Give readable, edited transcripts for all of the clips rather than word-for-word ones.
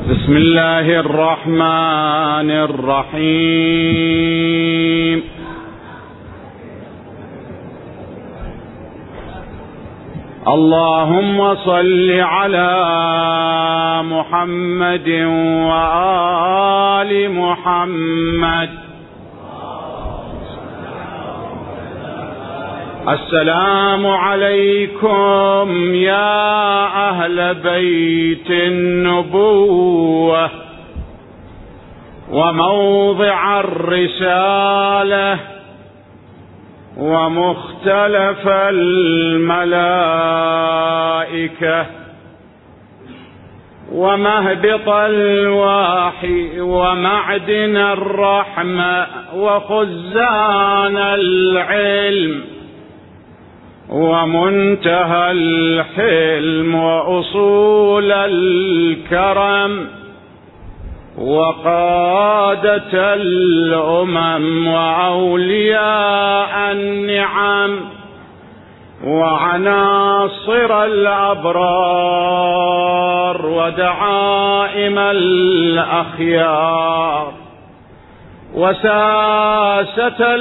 بسم الله الرحمن الرحيم. اللهم صل على محمد وآل محمد. السلام عليكم يا أهل بيت النبوة وموضع الرسالة ومختلف الملائكة ومهبط الوحي ومعدن الرحمة وخزان العلم ومنتهى الحلم وأصول الكرم وقادة الأمم وأولياء النعم وعناصر الأبرار ودعائم الأخيار وساسة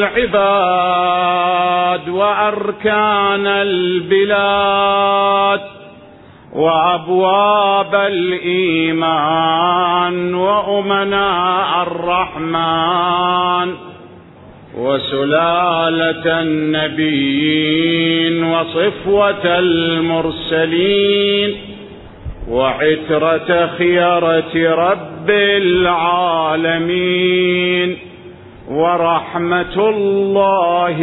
العباد وأركان البلاد وأبواب الإيمان وأمناء الرحمن وسلالة النبيين وصفوة المرسلين وعترة خيرة رب العالمين ورحمة الله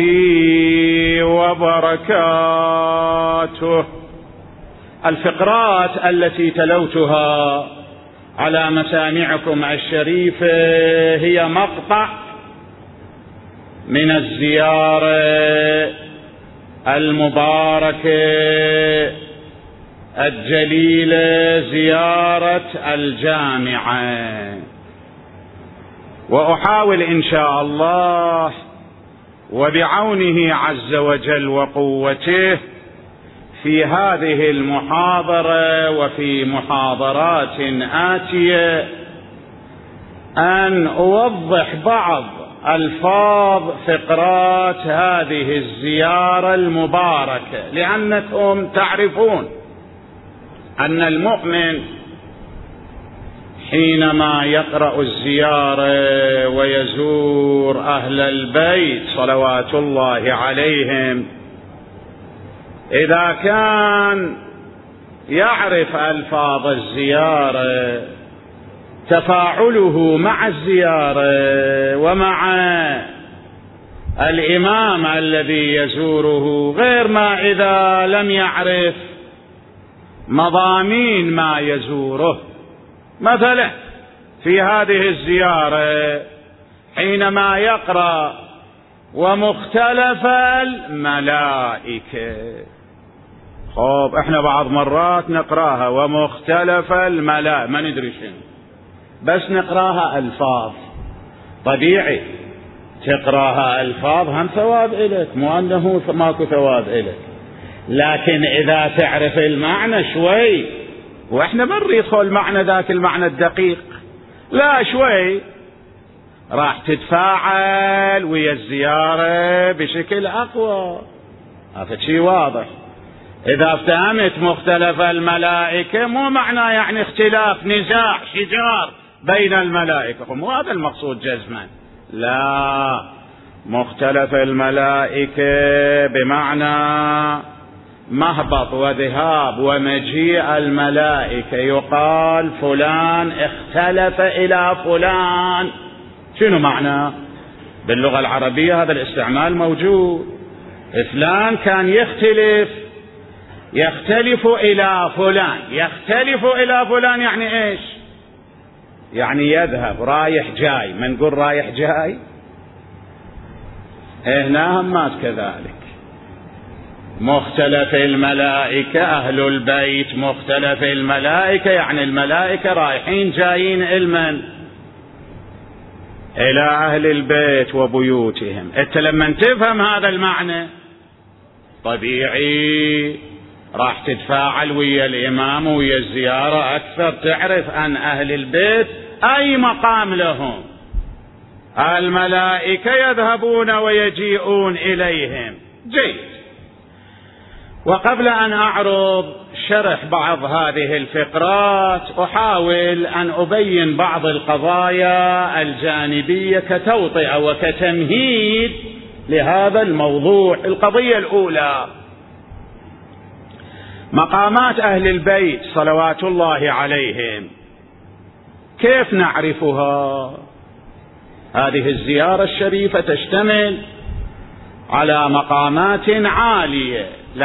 وبركاته. الفقرات التي تلوتها على مسامعكم الشريفة هي مقطع من الزيارة المباركة الجليلة، زيارة الجامعة، وأحاول إن شاء الله وبعونه عز وجل وقوته في هذه المحاضرة وفي محاضرات آتية أن أوضح بعض ألفاظ فقرات هذه الزيارة المباركة، لأنكم تعرفون أن المؤمن حينما يقرأ الزيارة ويزور أهل البيت صلوات الله عليهم، إذا كان يعرف ألفاظ الزيارة تفاعله مع الزيارة ومع الإمام الذي يزوره غير ما إذا لم يعرف مضامين ما يزوره. مثلا في هذه الزيارة حينما يقرأ ومختلف الملائكة، خب احنا بعض مرات نقراها ومختلف الملائكة ما ندري شنو، بس نقراها ألفاظ. طبيعي تقراها ألفاظ هم ثواب إلك، مو أنه ماكو ثواب إلك، لكن إذا تعرف المعنى شوي، وإحنا ما نريد ندخل معنى ذاك المعنى الدقيق، لا شوي راح تتفاعل ويا الزيارة بشكل أقوى. هذا شيء واضح. إذا افتهمت مختلف الملائكة مو معنى يعني اختلاف، نزاع، شجار بين الملائكة، مو هذا المقصود جزما، لا، مختلف الملائكة بمعنى مهبط وذهاب ومجيء الملائكة، يقال فلان اختلف إلى فلان. شنو معنى؟ باللغة العربية هذا الاستعمال موجود. فلان كان يختلف إلى فلان. يختلف إلى فلان يعني إيش؟ يعني يذهب رايح جاي. ما نقول رايح جاي؟ هنا همات كذلك. مختلف الملائكة أهل البيت، مختلف الملائكة يعني الملائكة رايحين جايين المن إلى أهل البيت وبيوتهم. أنت لما تفهم هذا المعنى طبيعي راح تتفاعل ويا الإمام ويا الزيارة أكثر، تعرف أن أهل البيت أي مقام لهم. الملائكة يذهبون ويجيئون إليهم. جيد. وقبل أن أعرض شرح بعض هذه الفقرات أحاول أن أبين بعض القضايا الجانبية كتوطئة وكتمهيد لهذا الموضوع. القضية الأولى: مقامات أهل البيت صلوات الله عليهم، كيف نعرفها؟ هذه الزيارة الشريفة تشتمل على مقامات عالية،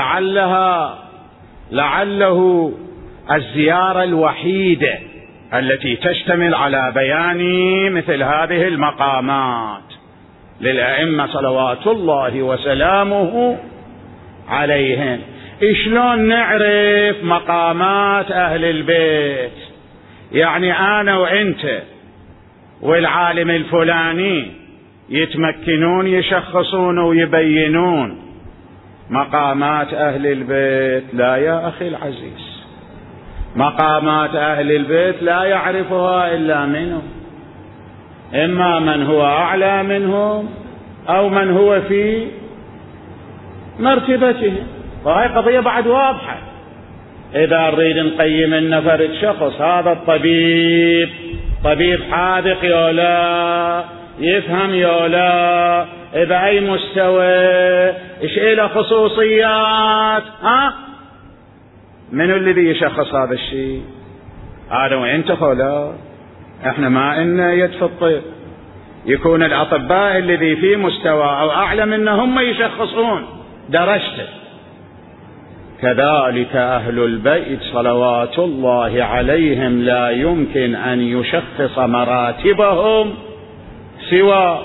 لعله الزيارة الوحيدة التي تشتمل على بيان مثل هذه المقامات للأئمة صلوات الله وسلامه عليهم. شلون نعرف مقامات أهل البيت؟ يعني أنا وإنت والعالم الفلاني يتمكنون يشخصون ويبينون مقامات أهل البيت؟ لا يا أخي العزيز، مقامات أهل البيت لا يعرفها إلا منهم، إما من هو أعلى منهم أو من هو في مرتبتهم. وهي قضية بعد واضحة. إذا نريد نقيم النفر شخص، هذا الطبيب طبيب حاذق يولا، يفهم يولا، بأي مستوى، إيش إله خصوصيات، من الذي يشخص هذا الشيء؟ هذا وإنت خولا، احنا ما إلنا يد في الطب. يكون الأطباء الذي في مستوى أو أعلى منا هم يشخصون درجته. كذلك أهل البيت صلوات الله عليهم لا يمكن أن يشخص مراتبهم سوى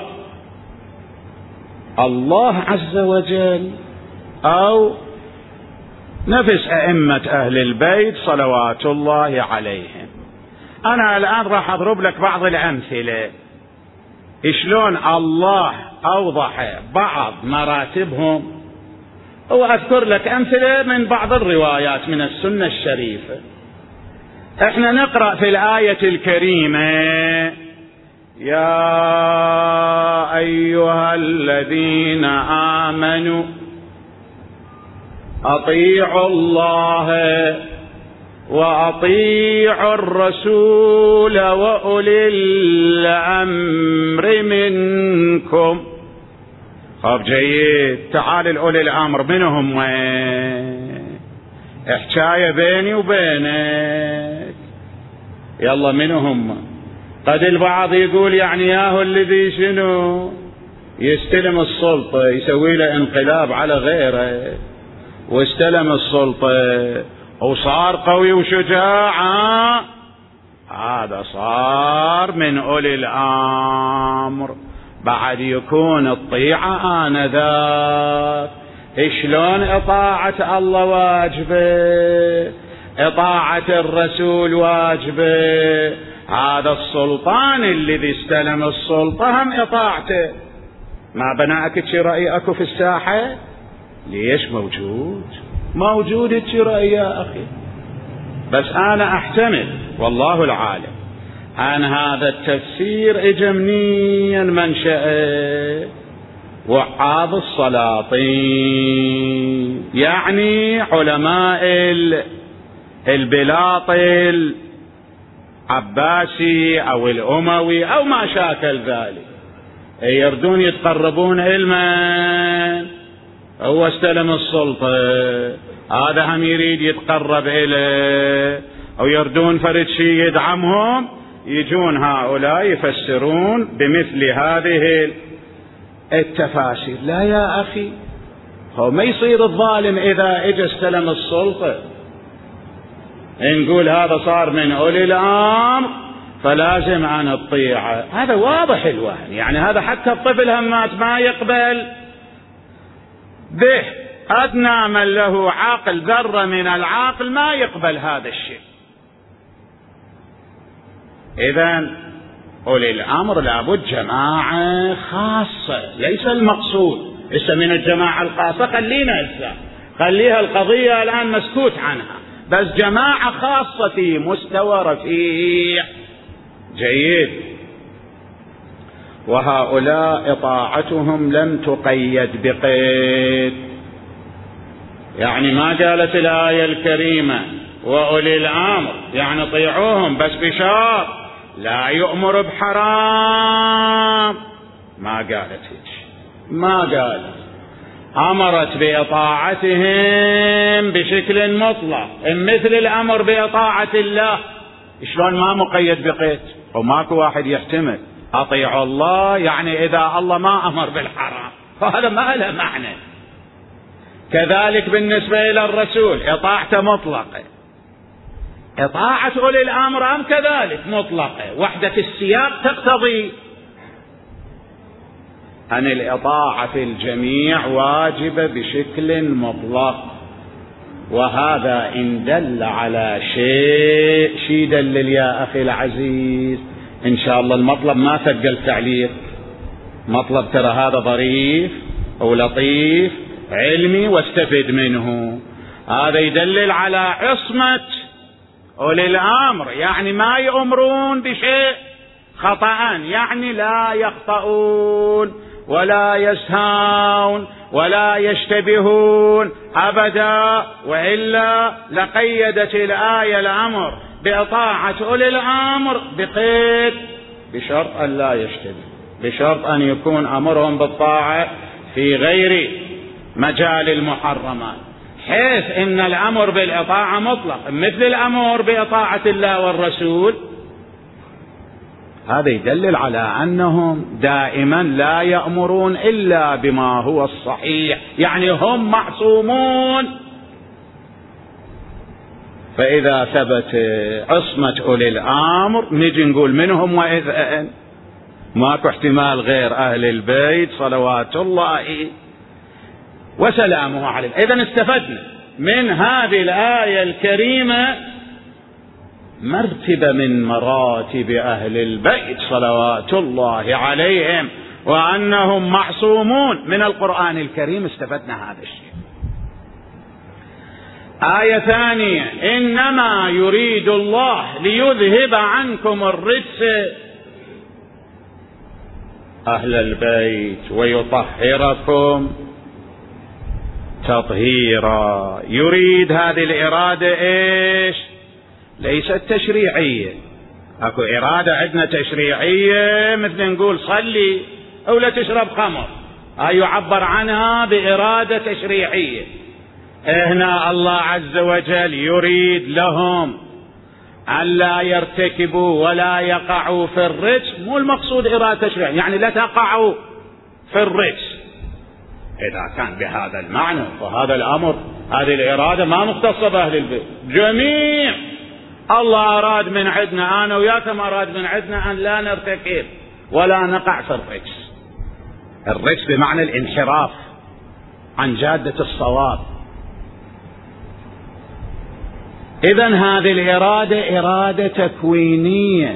الله عز وجل أو نفس أئمة أهل البيت صلوات الله عليهم. أنا الآن راح أضرب لك بعض الأمثلة شلون الله أوضح بعض مراتبهم، وأذكر لك أمثلة من بعض الروايات من السنة الشريفة. احنا نقرأ في الآية الكريمة: يا أيها الذين آمنوا أطيعوا الله وأطيعوا الرسول وأولي الأمر منكم. طب جيد، تعال أولي الأمر منهم حكاية بيني وبينك، يلا منهم. قد البعض يقول يعني ياهو الذي شنو يستلم السلطة يسوي له انقلاب على غيره، واستلم السلطة وصار قوي وشجاع، هذا صار من أولي الأمر، بعد يكون الطيعة آنذاك. شلون إطاعة الله واجبة، إطاعة الرسول واجبة، هذا السلطان الذي استلم السلطة هم إطاعته. ما بناءك شي رأيك في الساحة؟ ليش موجود شي رأي يا أخي؟ بس أنا أحتمل والله العالم أن هذا التفسير إجمنيا منشأه وعاظ السلاطين، يعني علماء البلاط العباسي أو الأموي أو ما شاكل ذلك، يردون يتقربون علما. هو استلم السلطة، هذا هم يريد يتقرب إليه، أو يردون فرد شيء يدعمهم، يجون هؤلاء يفسرون بمثل هذه التفاسير. لا يا أخي، هو ما يصير الظالم إذا اجى استلم السلطة نقول هذا صار من أولي الأمر فلازم أن أطيعه. هذا واضح الوهن، يعني هذا حتى الطفل همات ما يقبل به، أدنى من له عقل ذرة من العقل ما يقبل هذا الشيء. إذن أولي الأمر لابد جماعة خاصة، ليس المقصود من الجماعة الخاصة خلينا خليها القضية الآن مسكوت عنها، بس جماعة خاصة في مستوى رفيع جيد، وهؤلاء طاعتهم لم تقيد بقيد. يعني ما قالت الآية الكريمة وأولي الأمر يعني طيعوهم بس بشرط لا يؤمر بحرام، ما قالت هيك، ما قالت، أمرت بإطاعتهم بشكل مطلق مثل الأمر بإطاعة الله. شلون ما مقيد بقيد؟ وماكو واحد يحتمل أطيعوا الله يعني إذا الله ما أمر بالحرام، فهذا ما له معنى. كذلك بالنسبة إلى الرسول إطاعته مطلقة، إطاعة أولي الأمر أم كذلك مطلقة، وحدة السياق تقتضي أن الإطاعة في الجميع واجبة بشكل مطلق. وهذا إن دل على شيء يدلل يا أخي العزيز؟ إن شاء الله المطلب ما ثقل تعليق، مطلب ترى هذا ظريف أو لطيف علمي واستفد منه. هذا يدلل على عصمة أولي الأمر، يعني ما يأمرون بشيء خطأ، يعني لا يخطئون ولا يسهون ولا يشتبهون أبدا، وإلا لقيدت الآية الأمر بإطاعة أولي الأمر بقيد بشرط أن لا يشتبه، بشرط أن يكون أمرهم بالطاعة في غير مجال المحرمات، حيث إن الأمر بالإطاعة مطلق مثل الأمر بإطاعة الله والرسول. هذا يدلل على أنهم دائما لا يأمرون إلا بما هو الصحيح، يعني هم معصومون. فإذا ثبت عصمة أولي الأمر نجي نقول منهم وإذ ماكو احتمال غير أهل البيت صلوات الله وسلامه عليهم. إذن استفدنا من هذه الآية الكريمة مرتبة من مراتب أهل البيت صلوات الله عليهم، وأنهم معصومون من القرآن الكريم. استفدنا هذا الشيء. آية ثانية: إنما يريد الله ليذهب عنكم الرجس أهل البيت ويطهركم تطهيرا. يريد هذه الإرادة إيش؟ ليست تشريعية. أكو إرادة عندنا تشريعية مثل نقول صلي أو لا تشرب خمر، يعبر عنها بإرادة تشريعية. هنا الله عز وجل يريد لهم ألا يرتكبوا ولا يقعوا في الرجس. مو المقصود إرادة تشريعية يعني لا تقعوا في الرجس، إذا كان بهذا المعنى فهذا الأمر هذه الإرادة ما مختصة بأهل البيت، جميع الله أراد من عندنا، أنا وياكم أراد من عندنا أن لا نرتكب ولا نقع في الرجس. الرجس بمعنى الانحراف عن جادة الصواب. إذن هذه الإرادة إرادة تكوينية،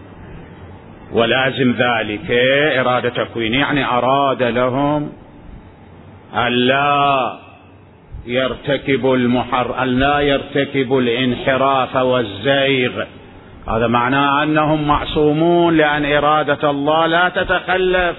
ولازم ذلك إرادة تكوينية يعني أراد لهم ألا يرتكبوا ألا يرتكبوا الانحراف والزيغ. هذا معناه أنهم معصومون، لأن إرادة الله لا تتخلف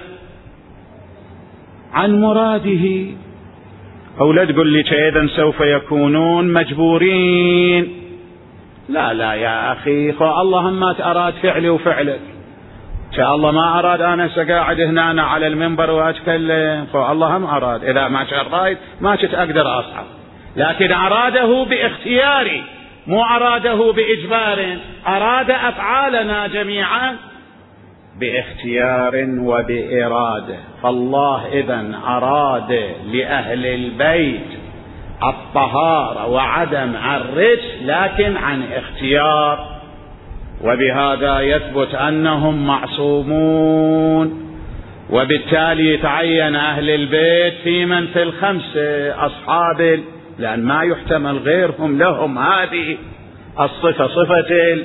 عن مراده. أو لا تقول لي إذن سوف يكونون مجبورين. لا يا أخي، الله ما أراد فعلي وفعلك. الله ما أراد أنا سقاعد هنا على المنبر وأتكلم، الله هم أراد. إذا ما شريت ما كنت أقدر أصعد، لكن أراده باختياري مو أراده بإجبار. أراد أفعالنا جميعا باختيار وبإرادة. فالله إذن أراد لأهل البيت الطهارة وعدم الرجس لكن عن اختيار، وبهذا يثبت أنهم معصومون. وبالتالي يتعين أهل البيت في من في الخمسة أصحاب، لأن ما يحتمل غيرهم لهم هذه الصفة، صفة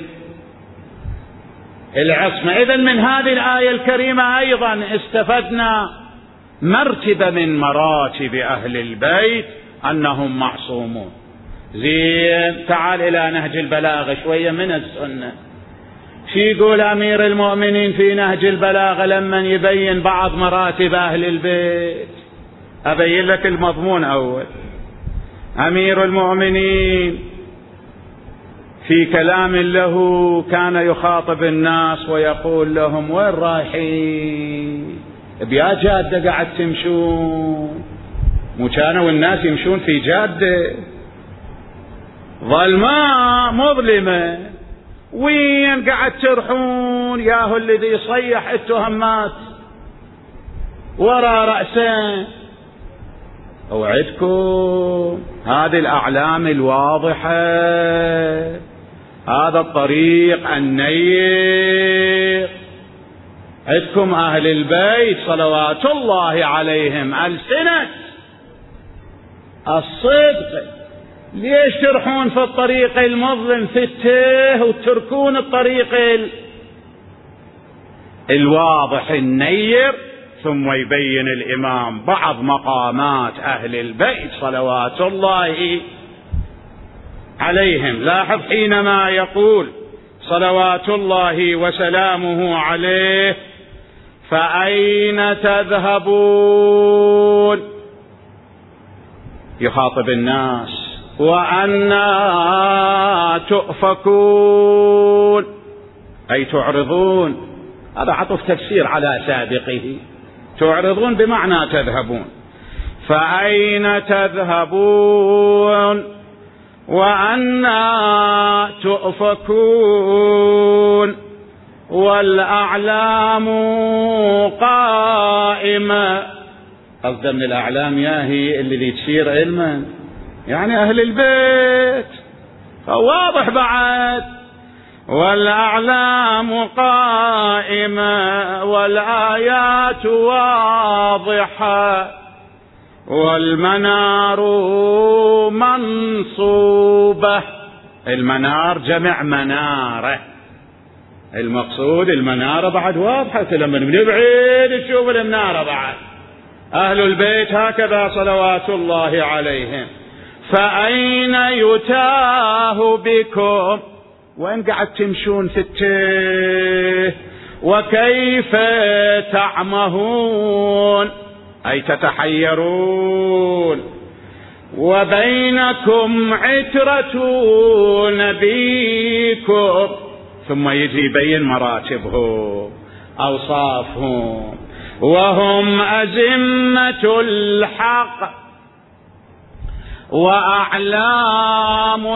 العصمة. إذن من هذه الآية الكريمة أيضا استفدنا مرتبة من مراتب أهل البيت أنهم معصومون. زين، تعال إلى نهج البلاغة شوية من السنة. شي يقول أمير المؤمنين في نهج البلاغة لما يبين بعض مراتب أهل البيت؟ أبين لك المضمون أول. أمير المؤمنين في كلام له كان يخاطب الناس ويقول لهم: وين رايحين؟ بيا جادة قاعد تمشون؟ مو كانوا الناس يمشون في جادة ظلماء مظلمة، وين قاعد ترحون؟ ياهو الذي يصيح التهمات وراء رأسه. أوعدكم هذه الأعلام الواضحة، هذا الطريق النير. عدكم أهل البيت صلوات الله عليهم ألسنة الصدق. ليش ترحون في الطريق المظلم في التيه وتركون الطريق الواضح النير؟ ثم يبين الإمام بعض مقامات أهل البيت صلوات الله عليهم. لاحظ حينما يقول صلوات الله وسلامه عليه: فأين تذهبون؟ يخاطب الناس: وأنا تؤفكون، أي تعرضون. هذا عطف تفسير على سابقه. تعرضون بمعنى تذهبون. فأين تذهبون وأنا تؤفكون والأعلام قائمة. قصد من الأعلام ياهي اللي تشير علما، يعني أهل البيت، واضح بعد. والأعلام قائمة والآيات واضحة والمنار منصوبة. المنار جمع منارة، المقصود المنارة بعد واضحة، لما من بعيد تشوف المنارة بعد. أهل البيت هكذا صلوات الله عليهم. فأين يتاه بكم؟ وين قاعد تمشون في التيه؟ وكيف تعمهون؟ أي تتحيرون. وبينكم عترة نبيكم. ثم يجي يبين مراتبهم أوصافهم: وهم أزمة الحق وأعلام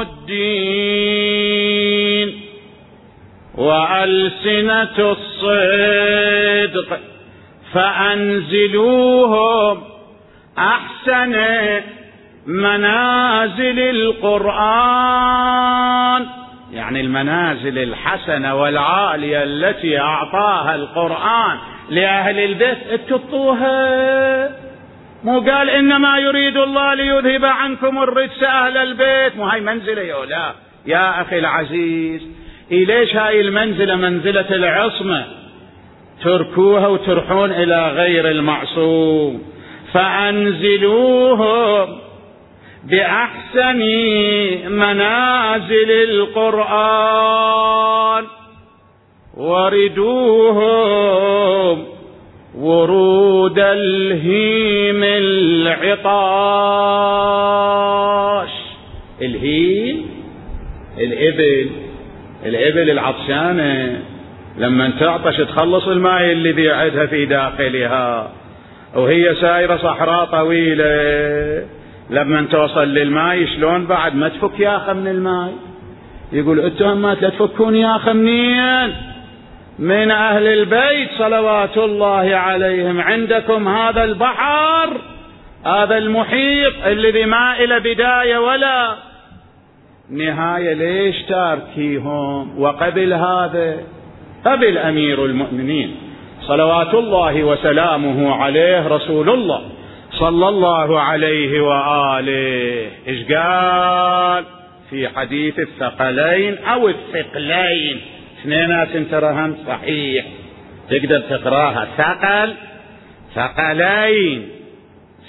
الدين وألسنة الصدق، فأنزلوهم أحسن منازل القرآن، يعني المنازل الحسنة والعالية التي أعطاها القرآن لأهل البيت اتطوها. مو قال إنما يريد الله ليذهب عنكم الرجس أهل البيت؟ مو هاي منزلة يولا يا أخي العزيز. ليش هاي المنزلة منزلة العصمة تركوها وترحون إلى غير المعصوم؟ فأنزلوهم بأحسن منازل القرآن وردوهم ورود الهيم العطاش. الهيم الإبل العطشانة لما تعطش تخلص الماء الذي يعدها في داخلها، وهي سايرة صحراء طويلة، لما توصل للماء شلون بعد ما تفك يا أخي من الماء؟ يقول أنتم ما تفكون يا أخي منين؟ من أهل البيت صلوات الله عليهم. عندكم هذا البحر، هذا المحيط الذي ما إلى بداية ولا نهاية، ليش تاركيهم؟ وقبل هذا قبل أمير المؤمنين صلوات الله وسلامه عليه رسول الله صلى الله عليه وآله إيش قال في حديث الثقلين أو الثقلين؟ اثنينات تراهم صحيح، تقدر تقراها ثقل ثقلين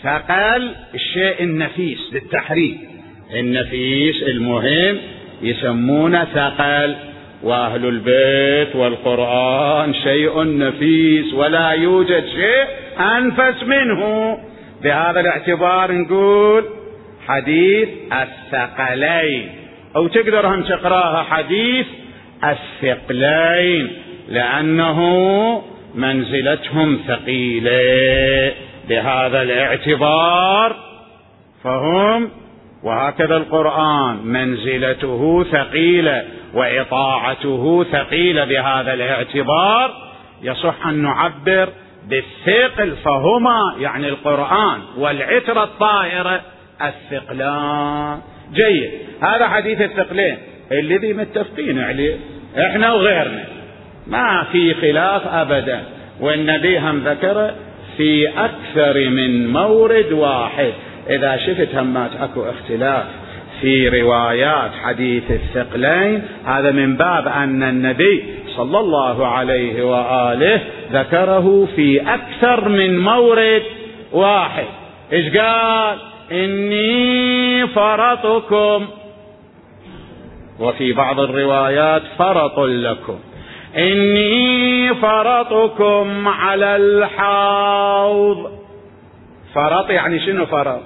ثقل الشيء النفيس للتحريم، النفيس المهم يسمونه ثقل، وأهل البيت والقرآن شيء نفيس ولا يوجد شيء أنفس منه. بهذا الاعتبار نقول حديث الثقلين، أو تقدر هم تقراها حديث الثقلين، لأنه منزلتهم ثقيلة. بهذا الاعتبار فهم، وهكذا القرآن منزلته ثقيلة وإطاعته ثقيلة. بهذا الاعتبار يصح أن نعبر بالثقل، فهما يعني القرآن والعترة الطائرة الثقلان. جيد، هذا حديث الثقلين الذي متفقين عليه احنا وغيرنا، ما في خلاف أبدا، والنبي هم ذكر في أكثر من مورد واحد. إذا شفت همات أكو اختلاف في روايات حديث الثقلين، هذا من باب أن النبي صلى الله عليه وآله ذكره في أكثر من مورد واحد. إيش قال؟ إني فرطكم، وفي بعض الروايات فرط لكم، إني فرطكم على الحوض. فرط يعني شنو فرط؟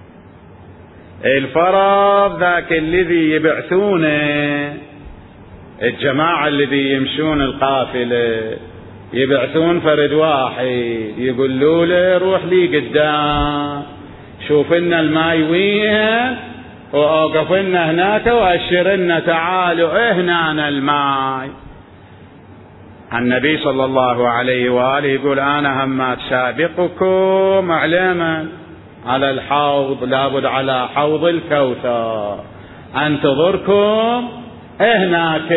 الفرط ذاك الذي يبعثونه الجماعة الذي يمشون القافلة، يبعثون فرد واحد يقولوا له روح لي قدام، شوف لنا الماي وين، وأوقف لنا هناك وأشر لنا تعالوا هنا الماي. النبي صلى الله عليه وآله يقول أنا هم سابقكم علما على الحوض، لابد على حوض الكوثر، أنتظركم هناك،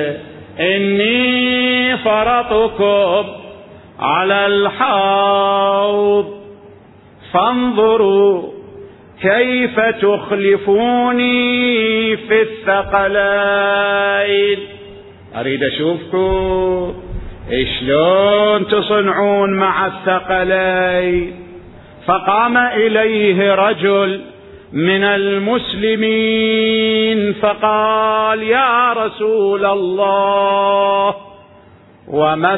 إني فرطكم على الحوض فانظروا كيف تخلفوني في الثقلين. أريد أشوفكم شلون تصنعون مع الثقلين. فقام إليه رجل من المسلمين فقال يا رسول الله وما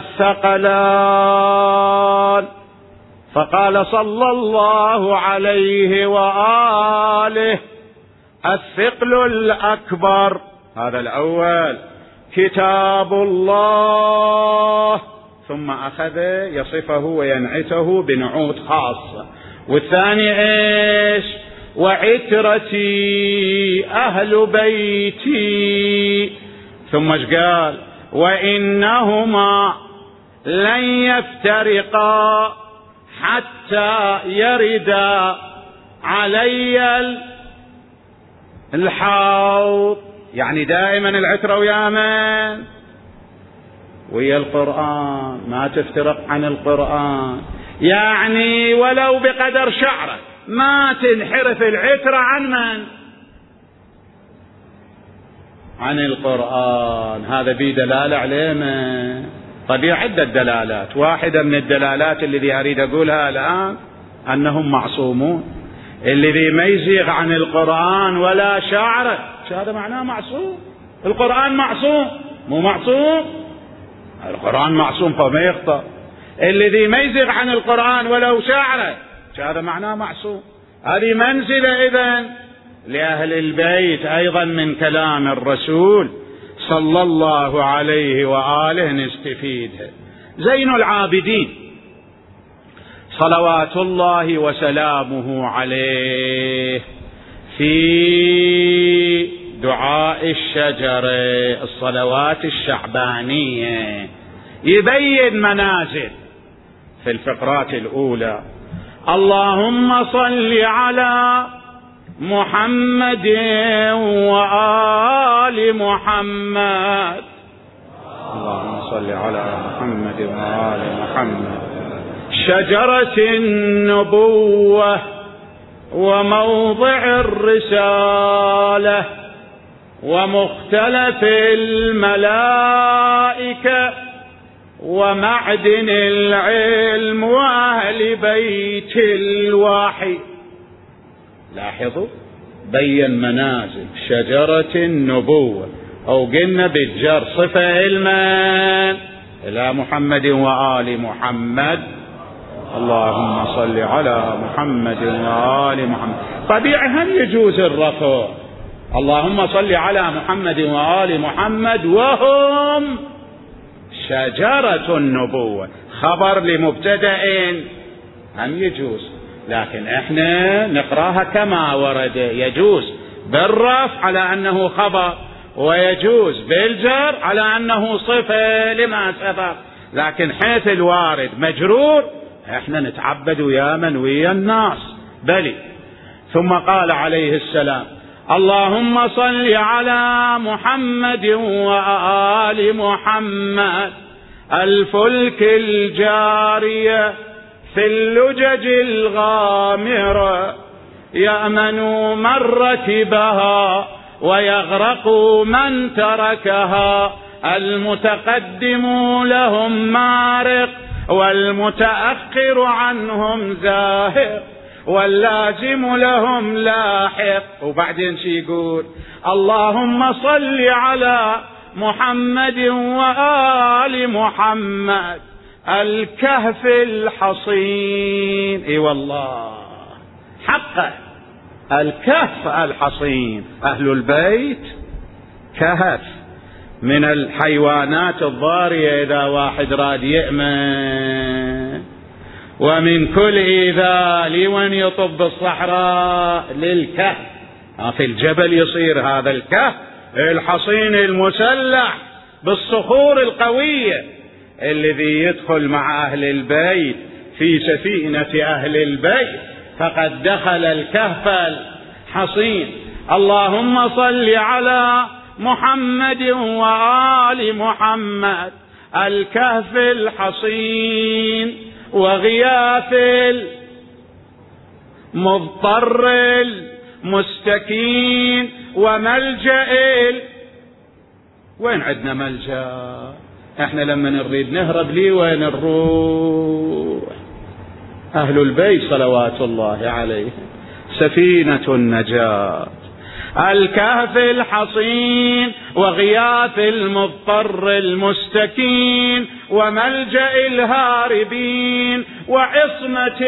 الثقلان؟ فقال صلى الله عليه وآله الثقل الأكبر، هذا الأول كتاب الله، ثم أخذ يصفه وينعته بنعوت خاصة، والثاني إيش؟ وعترتي أهل بيتي، ثم ايش قال؟ وإنهما لن يفترقا حتى يردا علي الحوض. يعني دائما العترة ويا من؟ ويا القرآن، ما تفترق عن القرآن، يعني ولو بقدر شعرة ما تنحرف العترة عن من؟ عن القرآن. هذا بيه دلالة عليه من؟ طبيعة عدة دلالات، واحدة من الدلالات الذي أريد أقولها الآن أنهم معصومون، الذي ما يزيغ عن القرآن ولا شعرة هذا معناه معصوم. القرآن معصوم، مو معصوم؟ القرآن معصوم فما يخطأ. الذي ما يزيغ عن القرآن ولو شعرة هذا معناه معصوم. هذه منزلة إذن لأهل البيت أيضا من كلام الرسول صلى الله عليه وآله نستفيدها. زين العابدين صلوات الله وسلامه عليه في دعاء الشجرة الصلوات الشعبانية يبين منازل في الفقرات الأولى: اللهم صل على محمد وآل محمد، اللهم صل على محمد وآل محمد، شجرة النبوة وموضع الرسالة ومختلف الملائكة ومعدن العلم وأهل بيت الوحي. لاحظوا بين منازل شجرة النبوة، أو قلنا بالجر صفة علما إلى محمد وآل محمد. اللهم صل على محمد وآل محمد. طبيعي هم يجوز الرفع، اللهم صل على محمد وآل محمد وهم شجرة النبوة، خبر لمبتدأ هم يجوز، لكن احنا نقراها كما ورد، يجوز بالرفع على أنه خبر، ويجوز بالجر على أنه صفة لما سبق، لكن حيث الوارد مجرور احنا نتعبد ويا من ويا الناس بلي. ثم قال عليه السلام: اللهم صل على محمد وآل محمد الفلك الجارية في اللجج الغامرة يأمن من ركبها ويغرق من تركها، المتقدم لهم مارق والمتأخر عنهم زاهق واللازم لهم لاحق. وبعدين شي يقول: اللهم صل على محمد وآل محمد الكهف الحصين. اي والله حقا الكهف الحصين، أهل البيت كهف من الحيوانات الضارية إذا واحد راد يأمن، ومن كل إيذاء وين يطب الصحراء للكهف. في الجبل يصير هذا الكهف الحصين المسلح بالصخور القوية، الذي يدخل مع أهل البيت في سفينة أهل البيت فقد دخل الكهف الحصين. اللهم صل على محمد وآل محمد الكهف الحصين وغياث المضطر المستكين وملجأ وين عندنا ملجأ؟ احنا لما نريد نهرب لي وين نروح؟ أهل البيت صلوات الله عليهم سفينة النجاة. الكهف الحصين وغياث المضطر المستكين وملجأ الهاربين وعصمة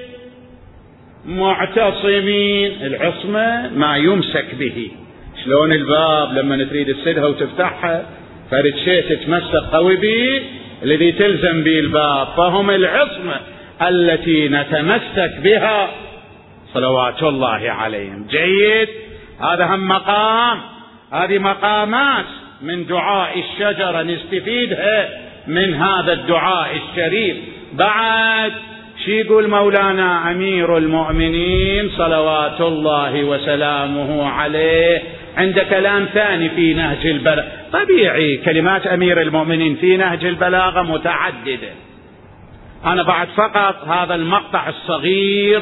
المعتصمين. العصمة ما يمسك به، شلون الباب لما تريد تسدها وتفتحها فرد شيء تتمسك قوي به الذي تلزم به الباب، فهم العصمة التي نتمسك بها صلوات الله عليهم. جيد، هذا هم مقام، هذه مقامات من دعاء الشجرة نستفيدها من هذا الدعاء الشريف. بعد شي يقول مولانا أمير المؤمنين صلوات الله وسلامه عليه عند كلام ثاني في نهج البلاغة. طبيعي كلمات أمير المؤمنين في نهج البلاغة متعددة، أنا بعد فقط هذا المقطع الصغير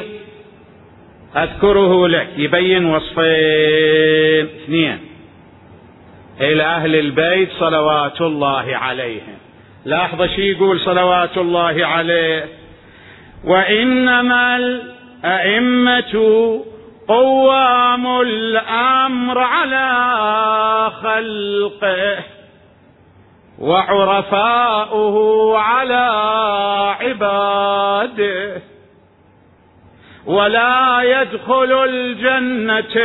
أذكره لك يبين وصفين اثنين إلى أهل البيت صلوات الله عليهم. لاحظ شي يقول صلوات الله عليه: وإنما الأئمة قوام الأمر على خلقه وعرفاؤه على عباده، ولا يدخل الجنة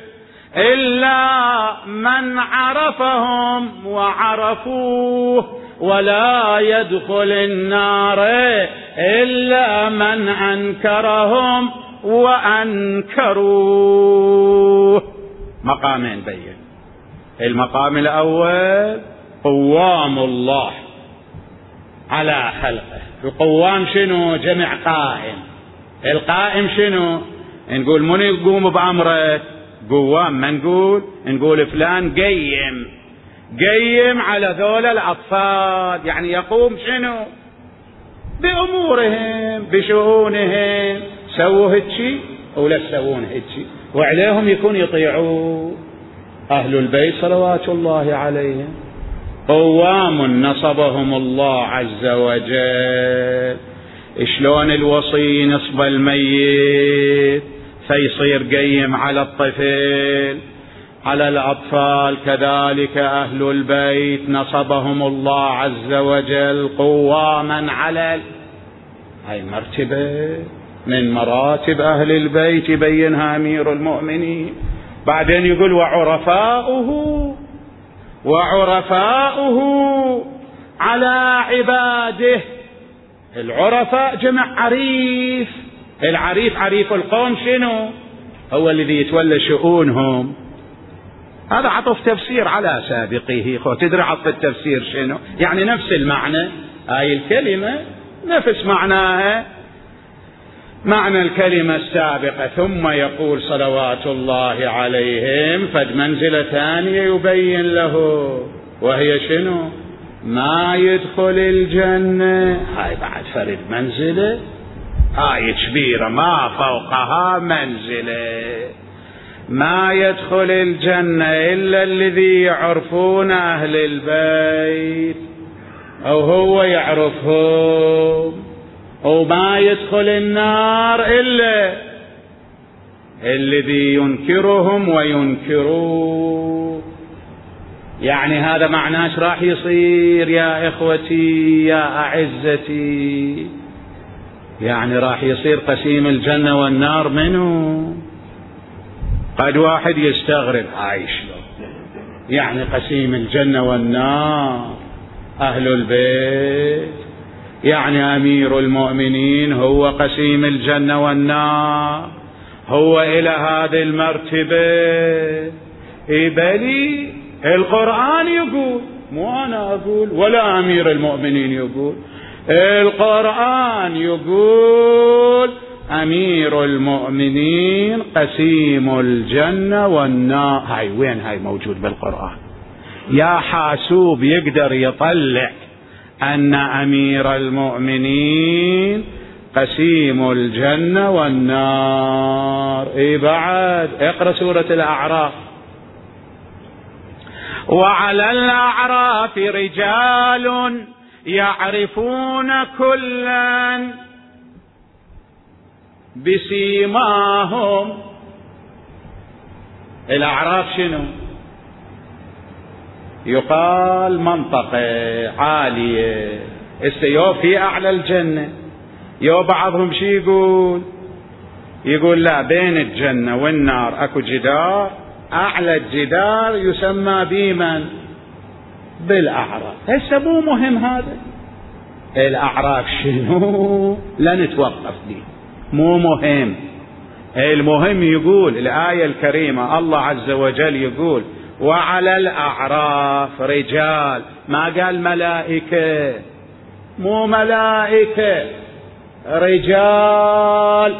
إلا من عرفهم وعرفوه، ولا يدخل النار إلا من أنكرهم وأنكروه. مقامين بين. المقام الأول قوام الله على خلقه. القوام شنو؟ جمع قائم. القائم شنو؟ نقول من يقوم بأمره؟ قوام. ما نقول فلان قيم على ذول الأطفال، يعني يقوم شنو؟ بأمورهم بشؤونهم، سووا هالشي ولا تسوون هالشي، وعليهم يكون يطيعوا. أهل البيت صلوات الله عليهم قوام نصبهم الله عز وجل. شلون الوصي ينصب الميت فيصير قيم على الطفل، على الأطفال كذلك أهل البيت نصبهم الله عز وجل قواما على هاي مرتبة من مراتب أهل البيت يبينها أمير المؤمنين. بعدين يقول وعرفاؤه على عباده. العرفاء جمع عريف. العريف عريف القوم شنو؟ هو الذي يتولى شؤونهم. هذا عطف تفسير على سابقه. تدري عطف التفسير شنو؟ يعني نفس المعنى. هاي الكلمة نفس معناها معنى الكلمة السابقة. ثم يقول صلوات الله عليهم فد منزلة ثانية يبين له، وهي شنو؟ ما يدخل الجنة. هاي بعد فرد منزلة، هاي كبيرة ما فوقها منزلة. ما يدخل الجنة إلا الذي يعرفون أهل البيت أو هو يعرفهم، وما يدخل النار إلا الذي ينكرهم وينكروه. يعني هذا معناه راح يصير يا إخوتي يا أعزتي؟ يعني راح يصير قسيم الجنة والنار منه. قد واحد يستغرب عايش له، يعني قسيم الجنة والنار أهل البيت، يعني أمير المؤمنين هو قسيم الجنة والنار، هو إلى هذه المرتبة؟ بلي القرآن يقول، مو أنا أقول ولا أمير المؤمنين يقول، القرآن يقول أمير المؤمنين قسيم الجنة والنار. هاي وين؟ هاي موجود بالقرآن. يا حاسوب يقدر يطلع أن أمير المؤمنين قسيم الجنة والنار. بعد اقرأ سورة الأعراف. وعلى الأعراف رجال يعرفون كلا بسيماهم. الأعراف شنو؟ يقال منطقة عالية، يو في أعلى الجنة، يو بعضهم شي يقول لا، بين الجنة والنار أكو جدار، أعلى الجدار يسمى بمن؟ بالأعراف. هسه مو مهم هذا الأعراف شنو، لا نتوقف دي، مو مهم. المهم يقول الآية الكريمة الله عز وجل يقول وعلى الأعراف رجال، ما قال ملائكة، مو ملائكة، رجال.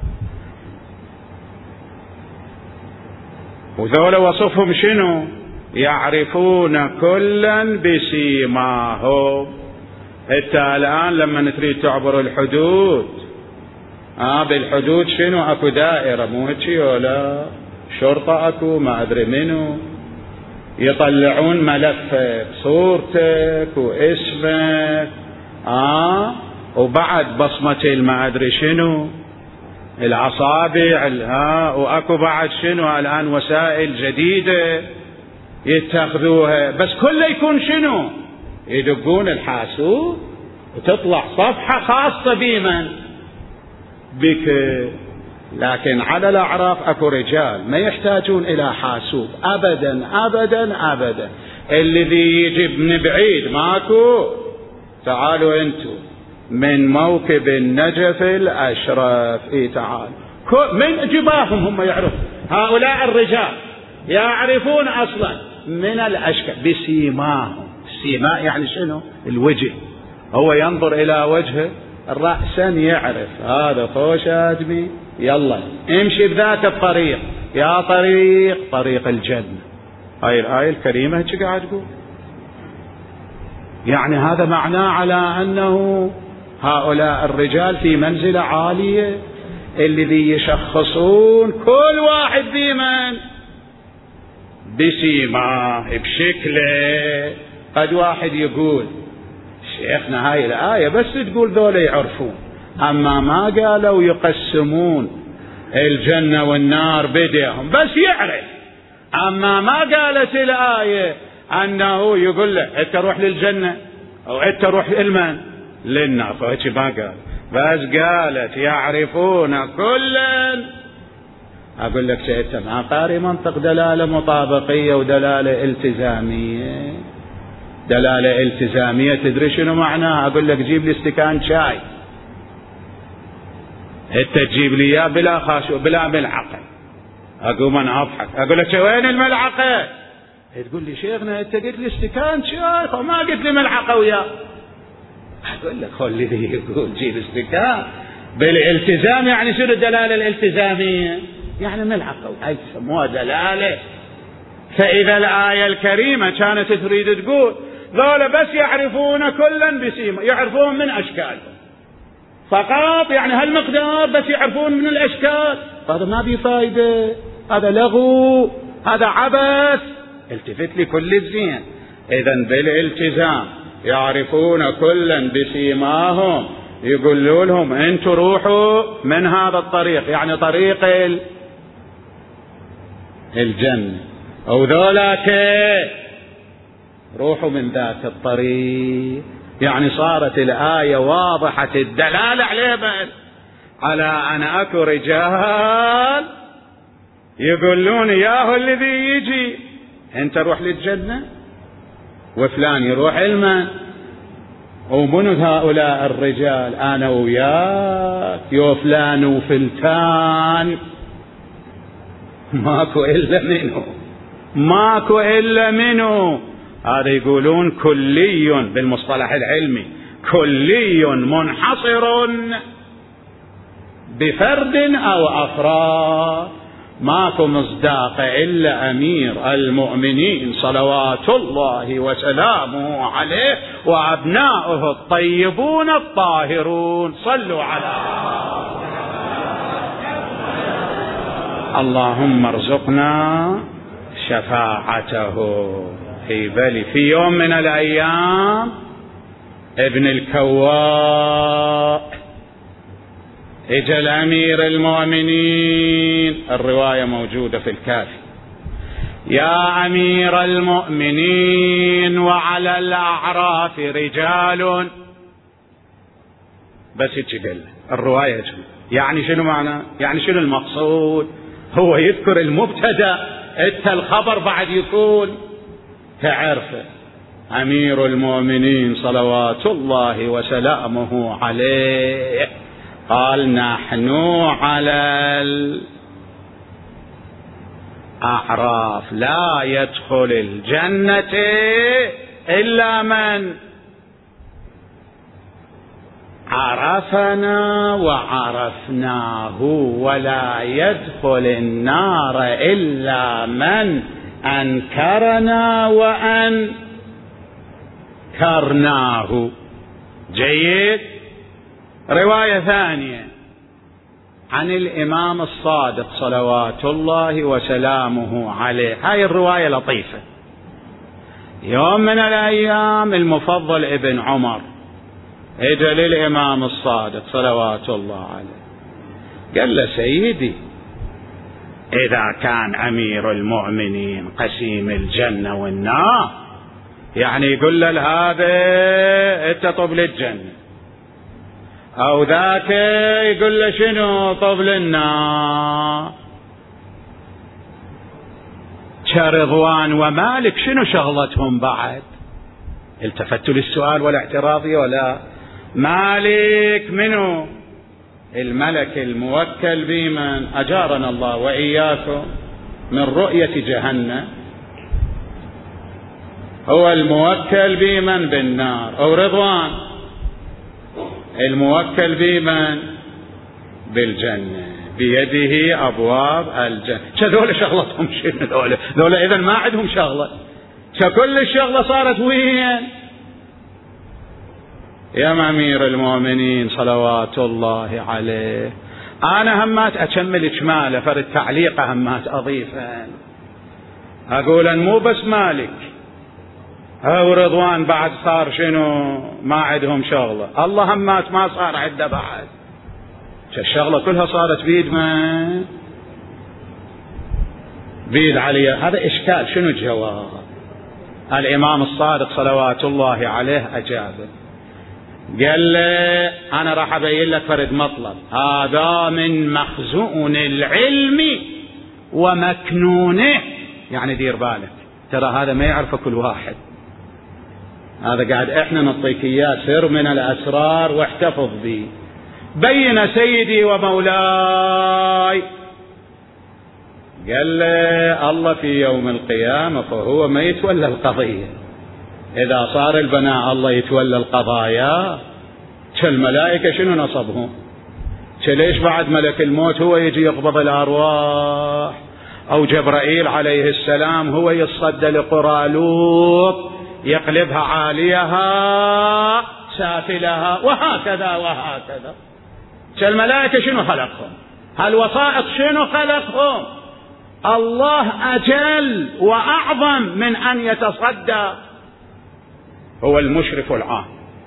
وذول وصفهم شنو؟ يعرفون كلا بسيماهم. حتى الآن لما تريد تعبر الحدود بالحدود شنو؟ اكو دائرة، مو هيك ولا شرطة، اكو ما ادري منو، يطلعون ملفك صورتك واسمك وبعد بصمة ما ادري شنو، الأصابع، واكو بعد شنو الآن وسائل جديدة يتخذوها، بس كله يكون شنو؟ يدقون الحاسوب وتطلع صفحة خاصة بمن؟ بك. لكن على الأعراف اكو رجال ما يحتاجون إلى حاسوب أبدا أبدا أبدا. الذي يجي من بعيد ماكو، تعالوا انتم من موكب النجف الأشرف، تعال من جباههم هم يعرفون، هؤلاء الرجال يعرفون أصلا من الأشكال بسيماهم. السيماء يعني شنو؟ الوجه، هو ينظر إلى وجهه رأسا يعرف هذا خوش آدمي، يلا امشي بذات الطريق، يا طريق الجنة. هاي الآية الكريمة هيك قاعد تقول. يعني هذا معناه على أنه هؤلاء الرجال في منزلة عالية، الذي يشخصون كل واحد بمن؟ بسيماه، بشكله، قد واحد يقول شيخنا هاي الآية بس تقول ذولا يعرفون، أما ما قالوا يقسمون الجنة والنار بديهم، بس يعرف. أما ما قالت الآية أنه يقول له أنت روح للجنة أو أنت روح للنار، فهيك ما قال، بس قالت يعرفون كلا. أقول لك أنت ما قاري منطق دلالة مطابقية ودلالة التزامية. دلالة التزامية تدري شنو معناها؟ أقول لك جيب لي استكان شاي، أنت تجيب لي إياه بلا خاشو بلا ملعقة، أقوم أنا أضحك أقول لك وين الملعقة؟ تقول لي شيخنا أنت قلت لي استكان شاي وما قلت لي ملعقة وياه. أقول لك خلي يقول جيب استكان بالالتزام. يعني شنو الدلالة الالتزامية؟ يعني ملعقة، هاي يسموها دلالة. فإذا الآية الكريمة كانت تريد تقول ذولا بس يعرفون كلا بسيما، يعرفون من أشكالهم فقط، يعني هالمقدار بس يعرفون من الأشكال، هذا ما بيه فايدة، هذا لغو، هذا عبث. التفت لي كل الزين. إذن بالالتزام يعرفون كلا بسيماهم، يقولوا لهم انتوا روحوا من هذا الطريق، يعني طريق الجنة، أو ذولاك روحوا من ذاك الطريق. يعني صارت الآية واضحة الدلالة على أن أكو رجال يقولون ياهو الذي يجي أنت روح للجنة وفلان يروح ومنو هؤلاء الرجال؟ أنا وياك يو فلان وفلتان، ماكو إلا منه. هذا يقولون كلي بالمصطلح العلمي، كلي منحصر بفرد أو أفراد، ماكو مصداق إلا أمير المؤمنين صلوات الله وسلامه عليه وأبناؤه الطيبون الطاهرون. صلوا على اللهم ارزقنا شفاعته. في يوم من الأيام ابن الكواء اجى الأمير المؤمنين، الرواية موجودة في الكافي، يا أمير المؤمنين وعلى الأعراف رجال، بس يتقل الرواية يعني شنو معنى؟ يعني شنو المقصود؟ هو يذكر المبتدأ، انت الخبر بعد يكون تعرفه. أمير المؤمنين صلوات الله وسلامه عليه قال نحن على الأعراف لا يدخل الجنة إلا من عرفنا وعرفناه، ولا يدخل النار إلا من أنكرنا وأنكرناه. جيد. رواية ثانية عن الإمام الصادق صلوات الله وسلامه عليه، هاي الرواية لطيفة. يوم من الأيام المفضل ابن عمر اجى للإمام الصادق صلوات الله عليه، قال له سيدي إذا كان أمير المؤمنين قسيم الجنة والنار، يعني يقول له هذا أنت طب للجنة، أو ذاك يقول له شنو طب للنار، كرضوان ومالك شنو شغلتهم بعد؟ التفتوا للسؤال ولا اعتراضي ولا؟ مالك منو؟ الملك الموكل بمن أجارنا الله وإياكم من رؤية جهنم، هو الموكل بمن بالنار، أو رضوان الموكل بمن بالجنة، بيده أبواب الجنة. شذول شغلتهم شنو ذولا؟ إذن ما عندهم شغلة، كل الشغلة صارت وين؟ يا أمير المؤمنين صلوات الله عليه. أنا همات أكمل إجماله فرد تعليقه همات أضيفا، أقول مو بس مالك أو رضوان بعد صار شنو ما عندهم شغلة، الله همات ما صار عنده بعد، الشغلة كلها صارت بيد من؟ بيد علي. هذا إشكال. شنو الجواب؟ الإمام الصادق صلوات الله عليه أجابه، قال له أنا راح أبين لك فرد مطلب، هذا من مخزون العلم ومكنونه، يعني دير بالك ترى هذا ما يعرفه كل واحد، هذا قاعد احنا نعطيك اياه سر من الاسرار واحتفظ به. بين سيدي ومولاي، قال له الله في يوم القيامة فهو ما يتولى القضية، إذا صار البناء الله يتولى القضايا، كالملائكة شنو نصبهم؟ ليش بعد ملك الموت هو يجي يقبض الأرواح، أو جبرائيل عليه السلام هو يصدى لقرى لوط يقلبها عاليها سافلها، وهكذا وهكذا. كالملائكة شنو خلقهم؟ هالوسائط شنو خلقهم؟ الله أجل وأعظم من أن يتصدى، هو المشرف العام،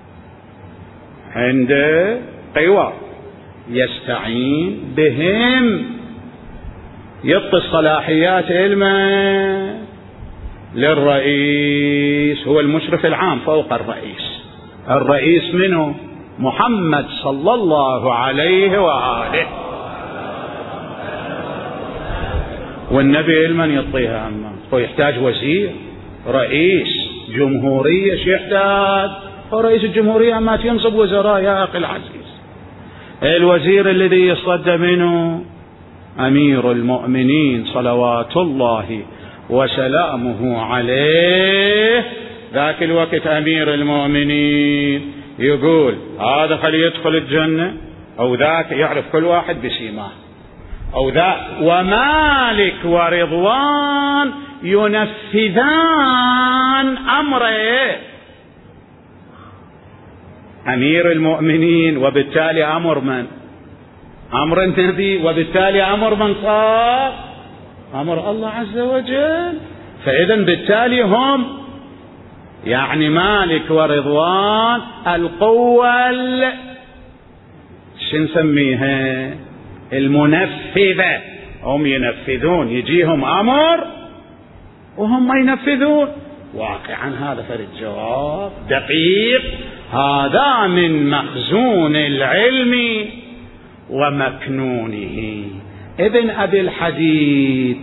عنده قوى يستعين بهم، يعطي الصلاحيات علما للرئيس، هو المشرف العام فوق الرئيس. الرئيس منه؟ محمد صلى الله عليه وآله. والنبي علما يعطيها، أما هو يحتاج وزير رئيس جمهورية، شو يحتاج؟ رئيس الجمهورية ما ينصب وزراء يا أخي العزيز. الوزير الذي يصدى منه أمير المؤمنين صلوات الله وسلامه عليه. ذاك الوقت أمير المؤمنين يقول هذا خليه يدخل الجنة، أو ذاك يعرف كل واحد بسيماه، أو ذاك ومالك ورضوان ينفذان أمره، أمير المؤمنين، وبالتالي أمر من؟ أمر النبي، وبالتالي أمر من صار؟ أمر الله عز وجل. فإذا بالتالي هم يعني مالك ورضوان القوة شو نسميها؟ المنفذة، هم ينفذون، يجيهم أمر وهم ما ينفذون. واقعا هذا فرد جواب دقيق، هذا من مخزون العلم ومكنونه. ابن أبي الحديد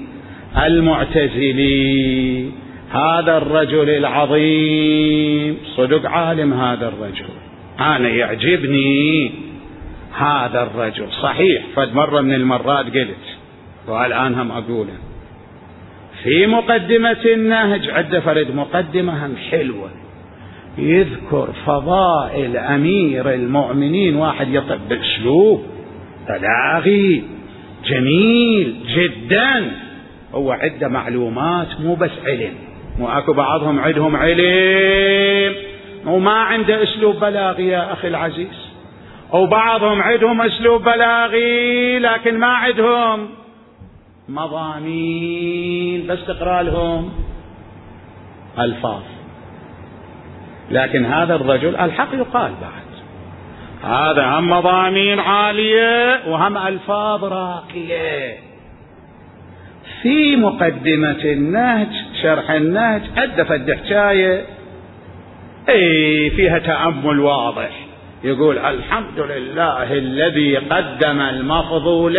المعتزلي، هذا الرجل العظيم صدق عالم، هذا الرجل أنا يعجبني هذا الرجل صحيح. فد مرة من المرات قلت والآن هم أقوله، في مقدمة النهج عد فرد مقدمة هم حلوة، يذكر فضائل أمير المؤمنين، واحد يطب بأسلوب بلاغي جميل جدا، هو عنده معلومات مو بس علم، مو أكو بعضهم عندهم علم وما عنده أسلوب بلاغي يا أخي العزيز، أو بعضهم عندهم أسلوب بلاغي لكن ما عندهم مضامين، بس تقرأ لهم ألفاظ. لكن هذا الرجل الحق يقال بعد، هذا هم مضامين عالية وهم ألفاظ راقية. في مقدمة النهج شرح النهج أدفت حكاية فيها تأمل واضح، يقول الحمد لله الذي قدم المفضول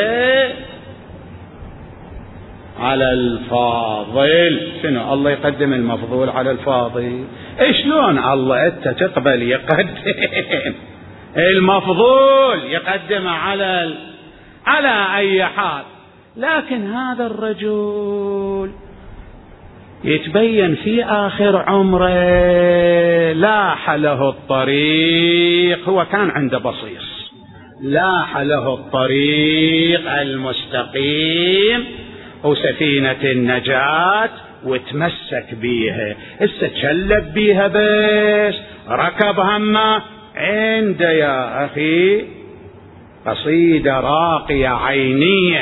على الفاضل. شنو الله يقدم المفضول على الفاضل؟ شلون الله أنت تقبل يقدم المفضول يقدم على أي حال؟ لكن هذا الرجل يتبين في آخر عمره لاح له الطريق، هو كان عنده بصيص، لاح له الطريق المستقيم وسفينة النجاة وتمسك بيها، استشلب بيها بس ركب همه. عند يا أخي قصيدة راقية عينية،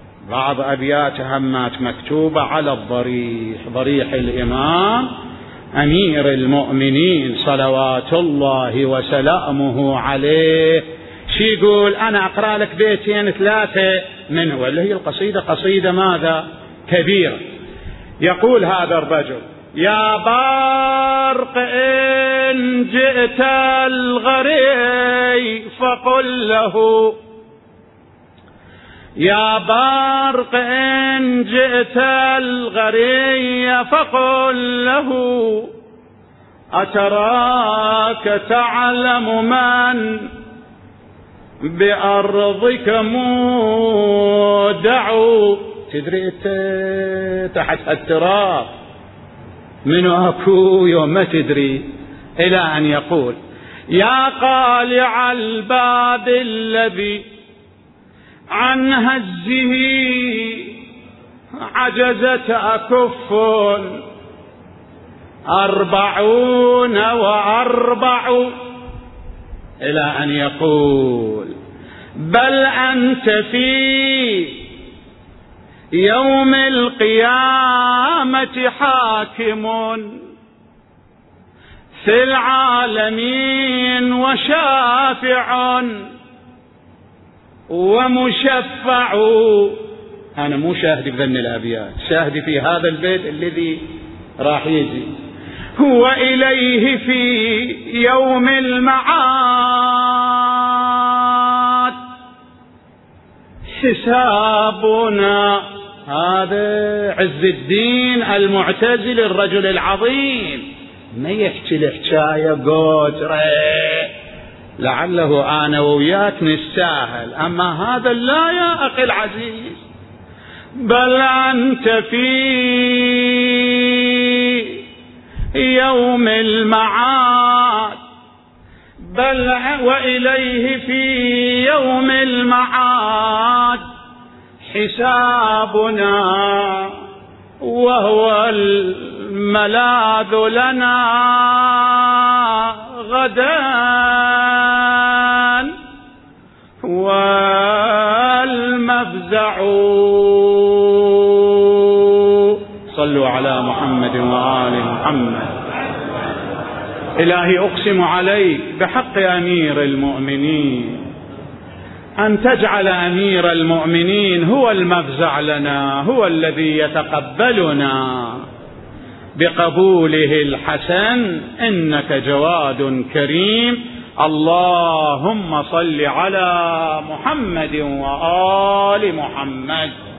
بعض أبيات همات مكتوبة على الضريح، ضريح الإمام أمير المؤمنين صلوات الله وسلامه عليه شي يقول؟ أنا أقرأ لك بيتين ثلاثة منه، واللي هي القصيدة قصيدة ماذا؟ كبيرة. يقول هذا الرجل: يا برق إن جئت الغري فقل له، يا برق إن جئت الغري فقل له، أتراك تعلم من بأرضك مودع؟ تدري أنت تحت التراب منو أكو يوم ما تدري. إلى أن يقول: يا قالع الباب الذي عن هزه عجزت أكف 44. إلى أن يقول: بل أنت في يوم القيامة حاكم في العالمين وشافع ومشفع. أنا مو شاهدي بذن الأبيات، شاهدي في هذا البيت الذي راح يجي: وإليه في يوم المعاد حسابنا. هذا عز الدين المعتزلي الرجل العظيم، ما يحكي الحكاية قوترة لعله أنا وياك نستاهل، أما هذا لا يا أخي العزيز. بل أنت في يوم المعاد، بل وإليه في يوم المعاد حسابنا، وهو الملاذ لنا غدا والمفزع. صلوا على محمد وآل محمد. إلهي أقسم عليك بحق أمير المؤمنين أن تجعل أمير المؤمنين هو المفزع لنا، هو الذي يتقبلنا بقبوله الحسن، إنك جواد كريم. اللهم صل على محمد وآل محمد.